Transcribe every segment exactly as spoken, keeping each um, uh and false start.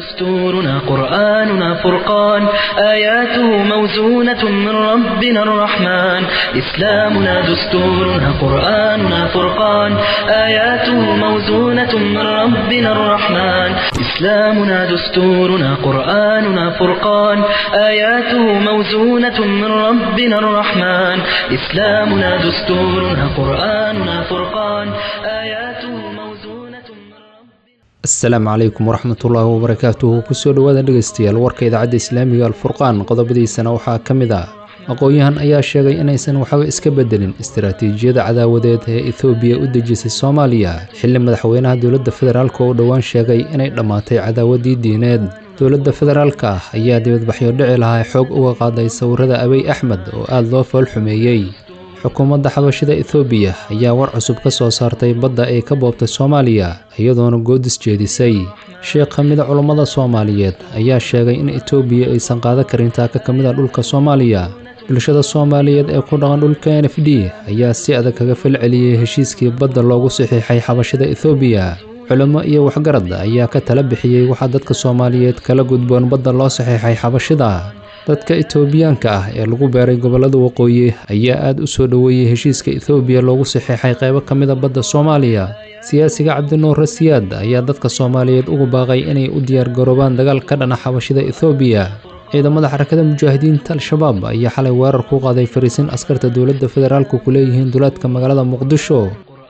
دستورنا قرآننا فرقان آياته موزونة من ربنا الرحمن إسلامنا دستورنا قرآننا فرقان آياته موزونة من ربنا الرحمن إسلامنا دستورنا قرآننا فرقان آياته موزونة من ربنا الرحمن إسلامنا دستورنا قرآننا فرقان آياته موزونة من ربنا. السلام عليكم ورحمة الله وبركاته. kusoo dhawaada dhegeystayaal warka idaacadda islaamiga alfurqaan qodobadiisana waxaa ka mid ah aqoon-yahan ayaa sheegay inaysan waxba iska bedelin istiraatiijiyada cadaawadeed ee Itoobiya u dejisay Soomaaliya xilli madaxweynaha dowladda federaalka uu dhawaan sheegay inay dhamaatay cadaawadii diineed. dowladda federaalka ah ayaa dibadbaxyo dhici lahaa xoog uga qaaday sawirada Abiy Ahmed oo aad loo fool xumeeyay. xukuumadda xabashida Itoobiya ayaa war cusub ka soo saartay badda ay ka boobtay Soomaaliya iyadoona goodis jeedisay. sheekh kamid ah culimada Soomaaliyeed ayaa sheegay in Itoobiya aysan qaadan karin taaka kamid ah dhulka Soomaaliya. bulshada Soomaaliyeed ee ku dhaqan dhulka N F D ayaa si adag kaga falceliyay heshiiskii badda loogu saxiixay xabashida Itoobiya. culimo iyo waxgarad ayaa ka tala bixiyay waxa dadka Soomaaliyeed kala gudboon badda loo saxiixay xabashida. dadka Itoobiyaanka ah ee lagu beeray gobolada waqooyi ayaa aad u soo dhaweeyay heshiiska Itoobiya loogu saxiixay qaybo kamid ah badda Soomaaliya. siyaasiga Cabdinuur Rasiyaad ayaa dadka Soomaaliyeed ugu baaqay inay u diyaar garoobaan dagaal ka dhan ah xabashida Itoobiya. ciidamada xarakada mujaahidiinta Al-Shabaab ayaa xalay weerar ku qaaday fariisin askarta dowladda federaalka ku leeyihiin duleedka magaalada Muqdisho.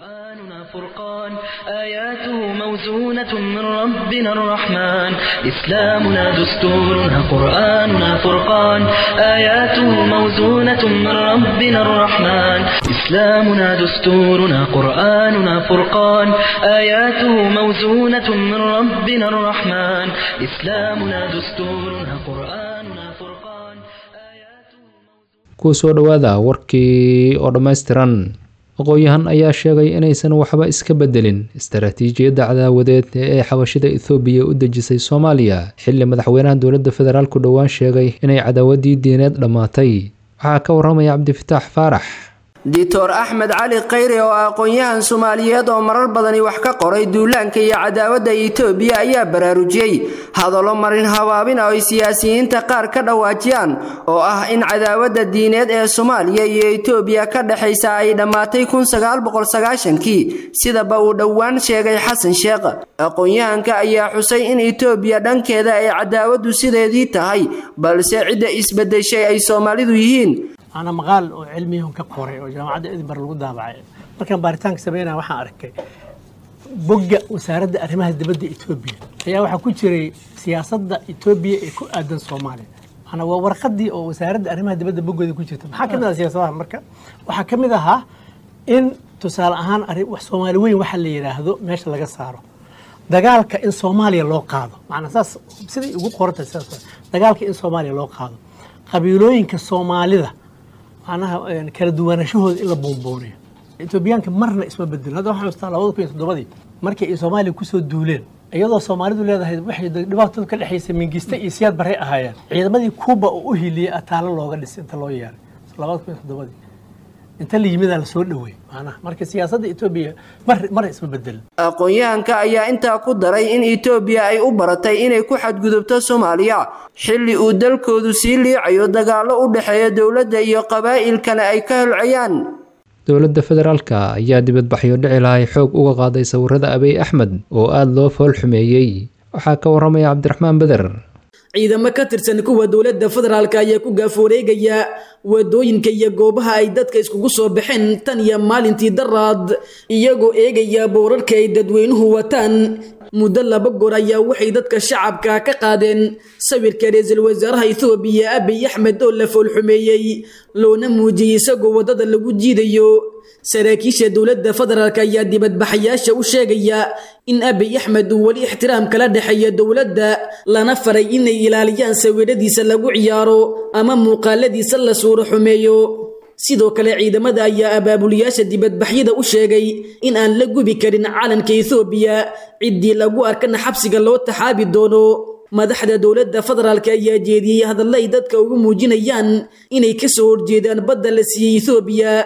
آياته موزونة من ربنا الرحمن إسلامنا دستورنا قرآننا فرقان آياته موزونة من ربنا الرحمن إسلامنا دستورنا قرآننا فرقان آياته موزونة من ربنا الرحمن إسلامنا دستورنا قرآننا فرقان آياته kusoo dhawaada warkii oo dhammaystiran. aqoon-yahan ayaa sheegay inaysan waxba iska bedelin istiraatiijiyada cadaawadeed ee ay xabashida Itoobiya u dejisay Soomaaliya xilli madaxweynaha dowladda federaalku dhawaan sheegay inay cadaawadii diineed dhamaatay. waxaa ka waramaya Cabdifataax Faarax. Dictor Ahmed Ali Khayri oo aqoon-yahan Soomaaliyeed oo marar badan wax ka qoray duulaanka iyo cadaawadda Itoobiya ayaa baraarujiyay hadallo marin habaabin oo siyaasiyiinta qaar ka dhawaajiyaan oo ah in cadaawadda diineed ee Soomaaliya iyo Itoobiya ka dhaxaysa ay dhamaatay kun sagaal boqol sagaashan-kii sida uu dhawaan sheegay Xasan Sheekh. aqoon-yahanka ayaa xusay in Itoobiya dhankeeda ay cadaawaddu sideedii tahay balse cid isbedeshay ay Soomaalidu yihiin. أنا مقال علمي هم كقري وجامعة إدنبرغ الودابع مركب بارتانك سبينا وحنا أركي بقى وسارد أرمها الدبد إثيوبيا هي واحد كتير سياسة إثيوبيا يكون أدنى صومالي أنا ورقدي وسارد أرمها الدبد بقى دي كتير حكم ذا سياسة مركب وحكم ذاها إن تسال أهان أريب صوماليين وحلي يراهدو ماشي لقى صاروا دجالك إن صوماليا لو قاضوا معنى أساس بصير يقول قرة السياسة دجالك إن صوماليا لو قاضوا قبيلوين كصومالي ذا أنا كلا دوّانا شهود إلا بومبوني. إثيوبيان كمرنا اسمه بدل هذا واحد مستعلا وضع في الصدوادي. مركي الصومالي كسر دولين. أيضا الصومالي دول هذا واحد دبعت كل حيس من جستة إسياد بريء هاي. عيدا ما دي كوبا وأهلي أتعلى الله قال أنت الله يعني. صلوات في الصدوادي. أنت اللي يمد على سؤال هو. أنا مركي سياسة إثيوبيا مر مر اسمه بدل. aqoon-yahanka ayaa inta ku daray in Itoobiya ay u baratay inay ku xadgudubto Soomaaliya xilli uu dalkoodu sii liicayo dagaalo u dhaxeeya dawladda iyo qabaa'ilkana ay ka hulcayaan. dowladda federaalka ayaa dibadbaxyo dhici lahaa xoog uga qaaday sawirada Abiy Ahmed oo aad loo fool xumeeyay. waxaa ka waramaya Cabdiraxmaan Badar. ciidamo ka tirsan kuwa dowladda federaalka ayaa ku gaaforeegaya wadooyinka iyo goobaha ay dadka iskugu soo baxeen tan iyo maalintii daraad iyagoo eegaya boorarka ay dadweynuhu wataan. muddo laba goor ayaa waxay dadka shacabka ka qaadeen sawirka ra'iisul wasaaraha Itoobiya Abiy Ahmed oo la fool xumeeyay loona muujiyay isagoo wadada lagu jiidayo. saraakiisha dowladda federaalka ayaa dibadbaxayaasha u sheegaya in Abiy Ahmed uu wali ixtiraam kala dhaxeeyo dowladda lana faray inay ilaaliyaan sawiradiisa lagu ciyaaro ama muuqaaladiisa la suuro xumeeyo. sidoo kale ciidamada ayaa abaabuliyaasha dibadbaxyada u sheegay in aan la gubi karin calanka Itoobiya cidii lagu arkana xabsiga loo taxaabi doono. madaxda dowladda federaalka ayaa jeediyay hadallo ay dadka ugu muujinayaan inay ka soo horjeedaan badda la siiyay Itoobiya.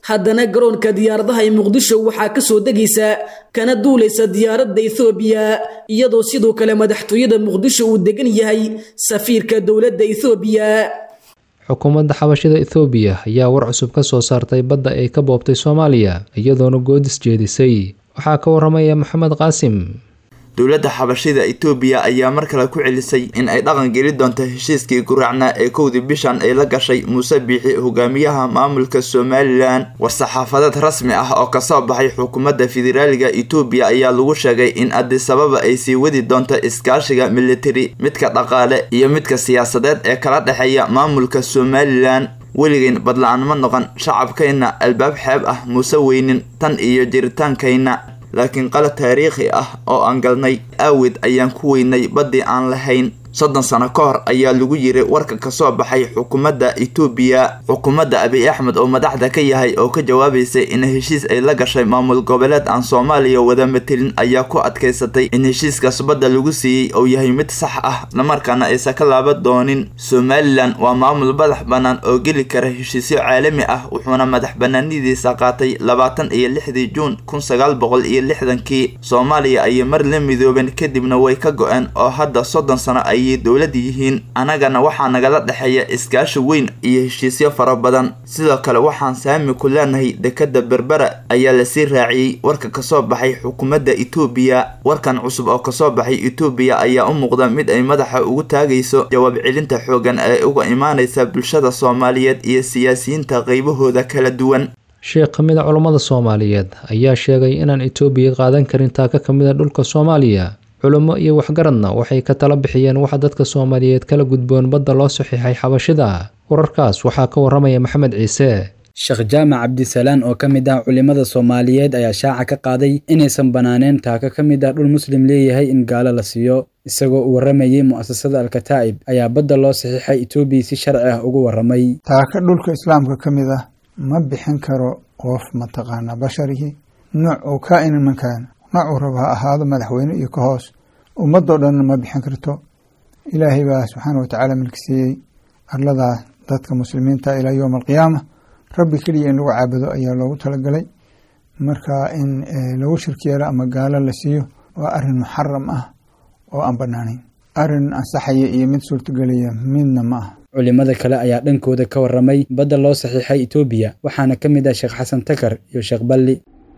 haddana garoonka diyaaradaha ee muqdisho waxaa kasoo degaysa kana duulaysa diyaaradda ethoobiya iyadoo sidoo kale madaxtooyada muqdisho uu degan yahay safiirka dowladda ethoobiya xukuumadda xabashida ethoobiya ayaa war cusub ka soo saartay badda ay ka boobtay soomaaliya iyadoona goodis jeedisay waxaa ka waramaya maxamed qaasim. dowladda xabashida Itoobiya ayaa mar kale ku celisay in ay dhaqan geli doonto heshiiskii guraacna ee kowdii bishan ay la gashay Muuse Biixi hogaamiyaha maamulka Somaliland. war-saxaafadeed rasmi ah oo ka soo baxay xukuumadda federaaliga Itoobiya ayaa lagu sheegay in Addis Ababa ay sii wadi doonto iskaashiga military, midka dhaqaale iyo midka siyaasadeed ee kala dhaxeeya maamulka Somaliland. weligeen badlaan ma noqon shacabkeena albaab xeeb ah Muuse weynin tan iyo jiritaankayna, laakiin qalad taariikhi ah oo aan galnay aawid ayaan ku weynay badii aan lahayn. soddon sano ka hor ayaa lagu yiri warka ka soo baxay xukuumadda Itoobiya. xukuumadda Abiy Ahmed oo madaxda ka yahay oo ka jawaabaysay in heshiis ay la gashay maamul goboleed aan Soomaaliya wada metelin ayaa ku adkaysatay in heshiiskaas badda lagu siiyay oo yahay mid sax ah lamarkaana aysan ka laaban doonin. Somaliland waa maamul madax bannaan oo geli kara heshiisyo caalami ah, wuxuuna madax bannaanidiisa qaatay labaatan iyo lixdii Juun kun sagaal boqol iyo lixdankii. Soomaaliya ay mar la midoobeen kadibna way ka go'een oo hadda soddon sano ay dowladda yihiin. anagana waxaa nagala dhaxeeya iskaashi weyn iyo heshiisyo fara badan. sidoo kale waxaan saami ku leenahay dekada Berbera ayaa la sii raaciyay warka ka soo baxay xukuumadda Itoobiya. warkan cusub oo ka soo baxay Itoobiya ayaa u muuqda mid ay madaxa ugu taagayso jawaab celinta xoogan ee uga imaanaysa bulshada Soomaaliyeed iyo siyaasiyiinta qaybahooda kala duwan. sheekh kamid ah culimada Soomaaliyeed ayaa sheegay inaan Itoobiya qaadan karin taaka kamid ah dhulka Soomaaliya. culimo iyo waxgaradna waxay ka tala bixiyeen waxa dadka Soomaaliyeed kala gudboon badda loo saxiixay xabashida. wararkaas waxaa ka waramaya Maxamed Ciise. Sheekh Jaamac Cabdisalaan oo kamid ah culimada Soomaaliyeed ayaa shaaca ka qaaday inaysan banaaneen taaka kamid ah dhul muslim leeyahay in gaalo la siiyo. isagoo u waramayay mu'asasada Al-Kataa'ib ayaa badda loo saxiixay Itoobiya si sharci ah ugu waramay. taaka dhulka islaamka kamid ah ma bixin karo qof mataqaana basharihi nooc oo ka in mankaan nooc raba ahaado madaxweyne iyo ka hoos ummadoo dhan ma bixin karto. ilaahay baa subxaanahu wa tacaala milkisiyey arlada dadka muslimiinta ilaa yowm alqiyaama. rabbi keliya in lagu caabudo ayaa loogu talagalay. marka in lagu shirki yeelo ama gaalo la siiyo waa arrin muxaram ah oo aan banaanayn. arrin ansaxaya iyo mid suurtagelaya midna ma aha. culimada kale ayaa dhankooda ka waramay badda loo saxiixay Itoobiya, waxaana ka mid ah Sheekh Xasan Takar iyo Sheekh Balli.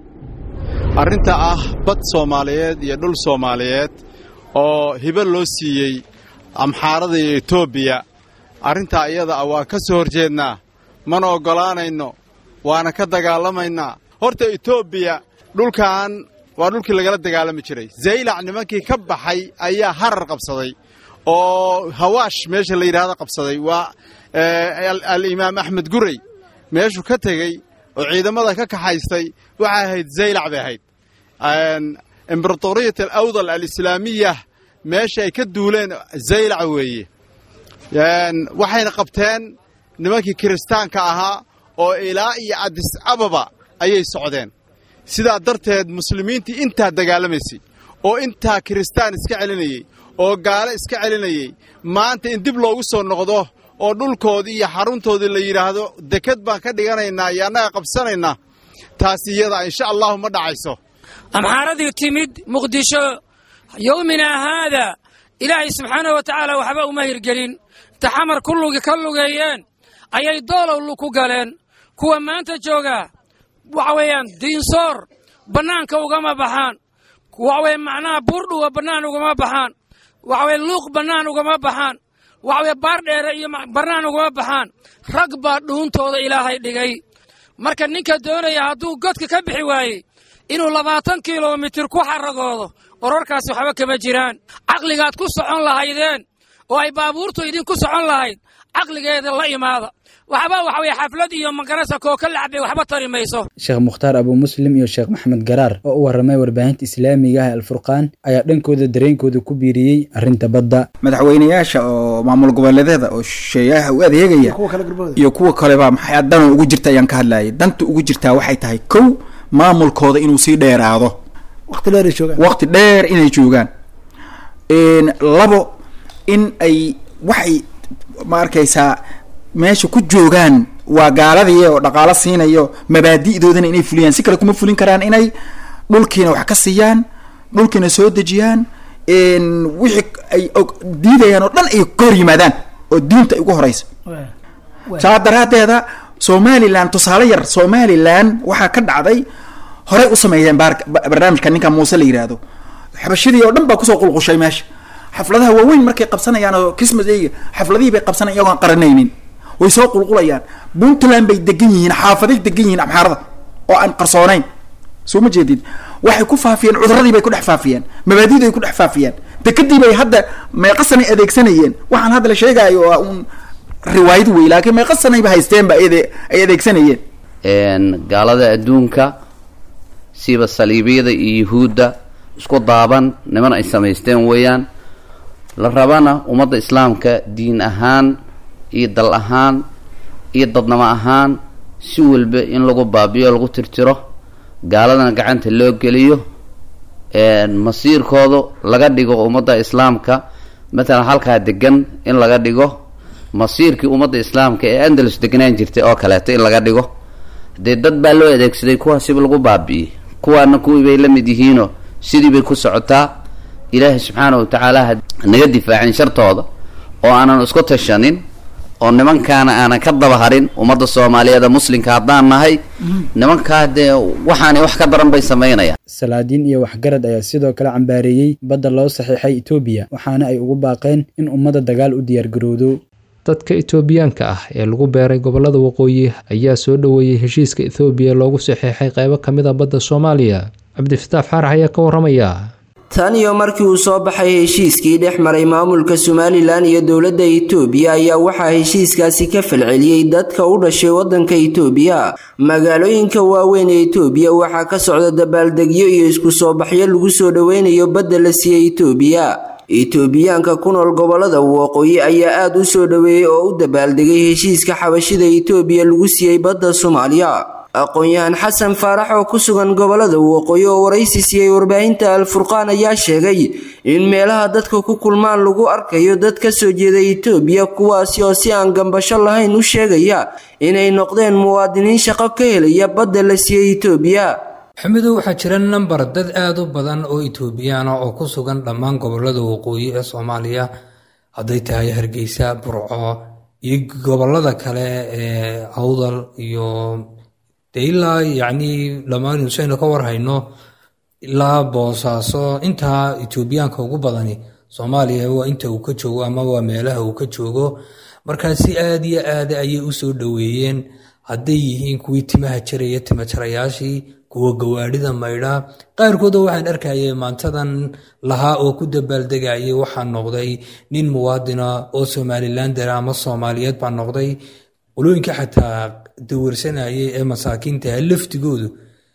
arrinta ah bad Soomaaliyeed iyo dhul Soomaaliyeed oo hibo loo siiyey Amxaarada iyo Itoobiya, arrinta iyada ah waa ka soo horjeednaa, mana ogolaanayno, waana ka dagaalamaynaa. horta Itoobiya dhulkan waa dhulkii lagala dagaalami jiray. Zaylac nimankii ka baxay ayaa harar qabsaday oo Hawaash meesha la yiraahdo qabsaday. waa al-Imaam Axmed Gurey meeshu ka tagay oo ciidamada ka kaxaystay waxa ahayd Zaylac bay ahayd. imbratoriyat al-awdal al-islaamiyya meesha ay ka duuleen Zaylac weeye. waxayna qabteen nimankii kiristaanka ahaa oo ilaa iyo Addis Ababa ayay socdeen. sidaa darteed muslimiintii intaa dagaalamaysay oo intaa kiristaan iska celinayay oo gaalo iska celinayay, maanta in dib loogu soo noqdo oo dhulkoodii iyo xaruntoodii la yidhaahdo dekad baan ka dhiganaynaa iyo annaga qabsanaynaa, taasi iyada insha allahu ma dhacayso. amxaaradii timid muqdisho yowminaa haada ilaahay subxaanahu wa tacaala waxba uma hirgelin. taxamar kullugi ka lugeeyeen ayay doolowlu ku galeen. kuwa maanta jooga waxa weeyaan diinsoor bannaanka ugama baxaan, waxa weeye macnaha buurdhuwa bannaan ugama baxaan, waxa weeye luuq bannaan ugama baxaan, waxa weeye baardheere iyo bannaan ugama baxaan. rag baa dhuuntooda ilaahay dhigay. marka ninka doonaya hadduu godka ka bixi waayey inuu labaatan kilomitir ku xaragoodo, orarkaasi waxba kama jiraan. caqligaad ku socon lahaydeen oo ay baabuurtu idinku socon lahayd caqligeeda la imaada. waxba waxa weeye xaflad iyo magarasa kooka lacbay waxba tari mayso. Sheekh Mukhtaar Abu Muslim iyo Sheekh Maxamed Garaar oo u waramay warbaahinta Islaamiga ah Al-Furqaan ayaa dhankooda dareenkooda ku biiriyay arrinta badda. madaxweynayaasha oo maamul goboleedyada oo sheeyaha u adeegaya iyo kuwa kale baa maxay dan ugu jirta ayaan ka hadlayay. danta ugu jirta waxay tahay kow maamulkooda inuu sii dheeraado, waqti dheer joogaan waqti dheer inay joogaan. een labo in ay waxay ma arkaysaa meesha ku joogaan waa gaaladii oo dhaqaalo siinayo mabaadi'doodana inay fuliyaan, si kale kuma fulin karaan inay dhulkiina wax ka siiyaan, dhulkiina soo dejiyaan, wixii ay diidayaan oo dhan ay ka hor yimaadaan oo diinta ay ugu horeyso. saa daraadeeda somaliland tusaale yar, somaliland waxaa ka dhacday horey u sameeyeen barnaamijka ninka muuse la yiraahdo, xabashidii oo dhan baa kusoo qulqushay meesha. xafladaha waaweyn markay qabsanayaan oo Christmas day xafladihii bay qabsanayaan iyagoon qaranaynin, way soo qulqulayaan. Puntland bay degan yihiin, xaafaday degan yihiin amxaarada oo aan qarsoonayn, soo ma jeedid. waxay ku faafiyeen cudurradii bay ku dhex faafiyeen, mabaadi'du ay ku dhex faafiyeen, dekadii bay hadda meeqasan ay adeegsanayeen. waxaan hadda la sheegayo waa un riwaayad wey, laakiin meeqasan ay haysteen ba ay adeegsanayeen. een gaalada adduunka siba saliibiyada iyo yuhuudda isku daaban niman ay samaysteen weeyaan. la rabana ummadda islaamka diin ahaan iyo dal ahaan iyo dadnimo ahaan si walba in lagu baabiyo, lagu tirtiro, gaaladana gacanta loo geliyo, een masiirkooda laga dhigo ummadda islaamka مثلا halka degan in laga dhigo masiirkii ummadda islaamka ee Andalus deganaan jirtay oo kale in laga dhigo. de dad baa loo adeegsaday kuwa si lagu baabiyo, kuwaana kuwii bay la mid yihiino sidii bay ku socotaa. ilaahay subxaanahu wa ta'aala naga difaacin shartooda oo aanan isku tashanin oo nimankaana aanan ka daba harin ummadda Soomaaliyeed muslimka haddaan nahay nimanka de waxaan wax ka daran bay sameynayaan. Salaadiin iyo waxgarad ayaa sidoo kale cambaareeyay badda loo saxiixay Itoobiya, waxaana ay ugu baaqeen in ummadda dagaal u diyaar garowdo. dadka Itoobiyaanka ah ee lagu beeray gobolada waqooyi ayaa soo dhaweeyay heshiiska Itoobiya loogu saxiixay qaybo kamid ah badda Soomaaliya. Cabdifataax Faarax ayaa ka waramaya. tan iyo markii uu soo baxay heshiiskii dhex maray maamulka Somaliland iyo dawladda Itoobiya ayaa waxaa heshiiskaasi ka falceliyay dadka u dhashay wadanka Itoobiya. magaalooyinka waaweyn ee Itoobiya waxaa ka socda dabaaldegyo iyo isku soo baxyo lagu soo dhaweynayo badda la siiyay Itoobiya. Itoobiyaanka ku nool gobolada waqooyi ayaa aad u soo dhaweeyay oo u dabaaldegay heshiiska xabashida Itoobiya lagu siiyay badda Soomaaliya. aqoon-yahan Xasan Faarax oo ku sugan gobolada waqooyi oo waraysi siiyay warbaahinta Al-Furqaan ayaa sheegay in meelaha dadka ku kulmaan lagu arkayo dad ka soo jeeda Itoobiya kuwaasi oo si aan gambasho lahayn u sheegaya inay noqdeen muwaadiniin shaqo ka helaya badda la siiyay Itoobiya. xamidu waxaa jira nambar dad aad u badan oo Itoobiyaan ah oo ku sugan dhammaan gobolada waqooyi ee Soomaaliya, hadday tahay Hargeysa, Burco iyo gobolada kale ee Awdal iyo ilaa yacni dhammaan inaynu ka warhayno ilaa Boosaaso. intaa Itoobiyaanka ugu badani Soomaaliya waa inta uu ka joogo ama waa meelaha uu ka joogo. markaa si aad iyo aad ayay u soo dhaweeyeen, hadday yihiin kuwii timaha jiraya tima jarayaashii, kuwa gawaadhida maydha. qaarkood waxaan arkayay maantadan lahaa oo ku dabaaldegayay waxaan noqday nin muwaadina oo Somaliland ama Soomaaliyeed baan noqday. qolooyinka xataa dawarsanayay ee masaakiinta laftigoodu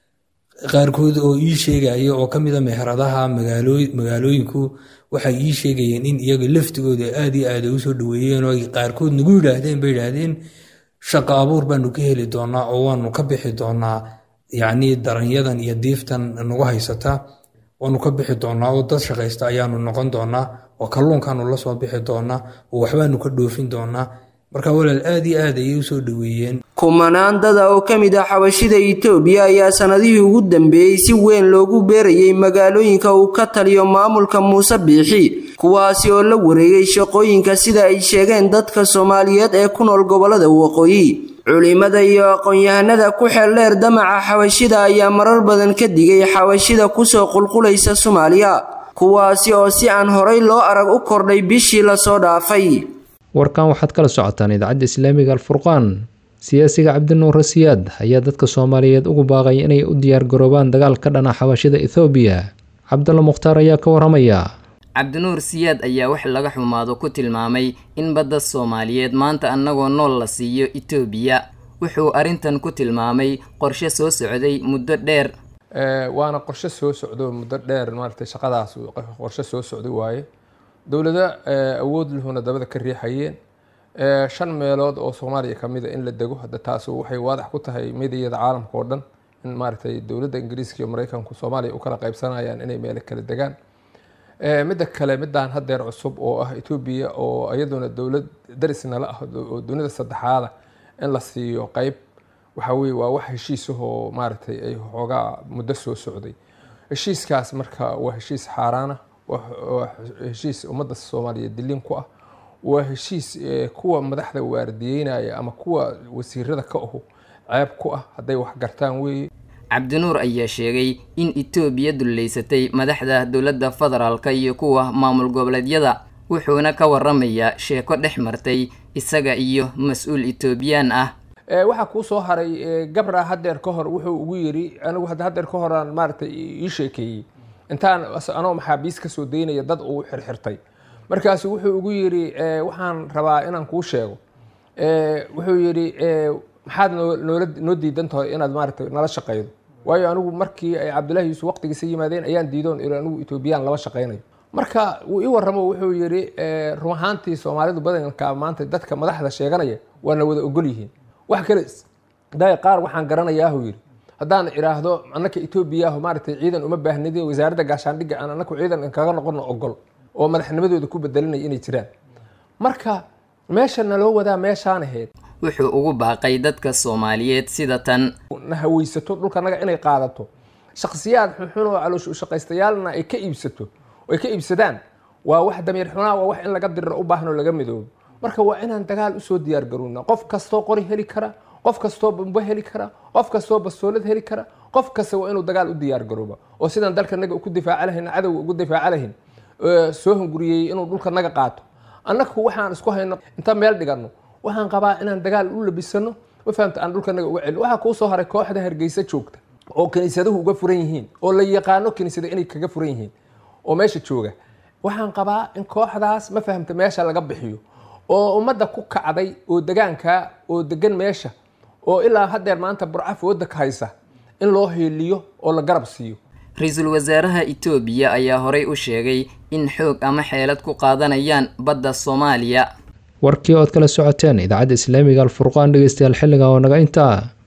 qaarkood oo ii sheegaya oo kamid ah meheradaha magaalooyinku waxay ii sheegayeen in iyaga laftigooda aad iyo aad u soo dhaweeyeen oo qaarkood nagu yiraahdeen bay yiraahdeen shaqo abuur baanu ka heli doonaa oo waanu ka bixi doonaa yacni daranyadan iyo diiftan nagu haysata, waanu ka bixi doonaa oo dad shaqaysta ayaanu noqon doonaa oo kalluunkaanu la soo bixi doonaa oo waxbaanu ka dhoofin doonaa. marka walaal aad iyo aad ayay u soo dhaweeyeen. kumanaan dad oo kamid ah xabashida Itoobiya ayaa sanadihii ugu dambeeyay si weyn loogu beerayay magaalooyinka uu ka taliyo maamulka Muuse Biixi, kuwaasi oo la wareegay shaqooyinka sida ay sheegeen dadka Soomaaliyeed ee ku nool gobolada waqooyi. culimada iyo aqoon-yahanada ku xeel dheer damaca xabashida ayaa marar badan ka digay xabashida ku soo qulqulaysa Soomaaliya, kuwaasi oo si aan horay loo arag u kordhay bishii la soo dhaafay. warkan waxaad kala socotaan idaacadda Islaamiga Al-Furqaan. siyaasiga Cabdinuur Siyaad ayaa dadka Soomaaliyeed ugu baaqay inay u diyaar garoobaan dagaal ka dhana xabashida Itoobiya. Cabdulla Mukhtaar ayaa ka waramaya. Cabdinuur Siyaad ayaa wax laga xumaado ku tilmaamay in badda Soomaaliyeed maanta annagoo nool la siiyo Itoobiya. wuxuu arintan ku tilmaamay qorshe soo socday muddo dheer. ee waana qorshe soo socdo muddo dheer, maartay shaqadaas qorshe soo socday waaye. dawladda awood lehuna dabada ka riixayeen ee shan meelood oo Soomaaliya kamid ah in la dego. hadda taas waxay waadax ku tahay meediyada caalamka oo dhan in maartay dawladda Ingiriiska iyo Mareykanku Soomaaliya u kala qaybsanayaan inay meel kala degaan. ee midda kale midaan hadeer cusub oo ah Itoobiya oo iyaduna dawlad darisna la ah oo dunida saddexaad in la siiyo qayb waxa weye waa wax heshiisahoo maaragtay ay xoogaa muddo soo socday. heshiiskaas marka waa heshiis xaaraana, waa heshiis ummadda soomaaliyeed dilin ku ah, waa heshiis kuwa madaxda waardiyeynaya ama kuwa wasiirada ka ahu ceeb ku ah hadday wax gartaan weeye. cabdinuur ayaa sheegay in Itoobiya duleysatay madaxda dowladda federaalka iyo kuwa maamul goboleedyada, wuxuuna ka waramayaa sheeko dhex martay isaga iyo mas'uul Itoobiyaan ah. ee waxa ku soo haray gabra hadeer ka hor wuxuu ugu yiri anigu hadeer ka hor aan maartay ii sheekeeyay intaan anoo maxaabiis ka soo deynaya dad uu xirxirtay, markaas wuxuu ugu yiri waxaan rabaa inaan kuu sheego ee wuxuu yiri maxaad noo diidan tahay inaad maartay nala shaqeeyo, waayo anigu markii ay Cabdullaahi Yuusuf waqtigiisa yimaadeen ayaan diidoon in anigu Itoobiyaan laba shaqeynayo. marka uu ii waramo wuxuu yiri run ahaantii Soomaalidu badanka maanta dadka madaxda sheeganaya waana wada ogol yihiin. wax kale day qaar waxaan garanayaa uu yiri haddaan iraahdo annaka Itoobiya maartay ciidan uma baahnidii wasaaradda gaashaandhigga aan annaka ciidan kaga noqono ogol oo madaxnimadooda ku bedelinay inay jiraan. marka meeshana loo wadaa meeshaan ahayd wuxuu ugu baaqay dadka Soomaaliyeed sida tan nahawaysato dhulkanaga inay qaadato shakhsiyaad xun oo caloosh shaqaystayaalna ay ka iibsato oo ay ka iibsadaan waa wax dameer xunaa, waa wax in laga diro u baahno laga midoobo. marka waa inaan dagaal u soo diyaar garoona, qof kasto qori heli kara, qof kasto bamba heli kara, qof kasto basoolad heli kara, qof kasta waa inuu dagaal u diyaar garooba oo sidan dalkanaga ku difaac lahayn cadow ugu difaac lahayn soo hunguriyay inuu dhulkanaga qaato. annagu waxaan isku hayno inta meel dhigano waxaan qabaa inaan dagaal u labisano ma fahamta aan dhulkanaga uga celin. waxa ku soo haray kooxda Hargeysa joogta oo kaniisaduhu uga furan yihiin oo la yaqaano kaniisada inay kaga furan yihiin oo meesha jooga. waxaan qabaa in kooxdaas ma fahamta meesha laga bixiyo oo ummadda ku kacday oo deegaanka oo degan meesha oo ilaa hadeer maanta burcaf wada ka haysa in loo heeliyo oo la garab siiyo. Ra'iisul Wasaaraha Itoobiya ayaa horay u sheegay in xoog ama xeelad ku qaadanayaan badda Soomaaliya. warkii ood kala socoteen idaacadda Islaamiga Al Furqaan dhageystayaal xilliga oo naga intaa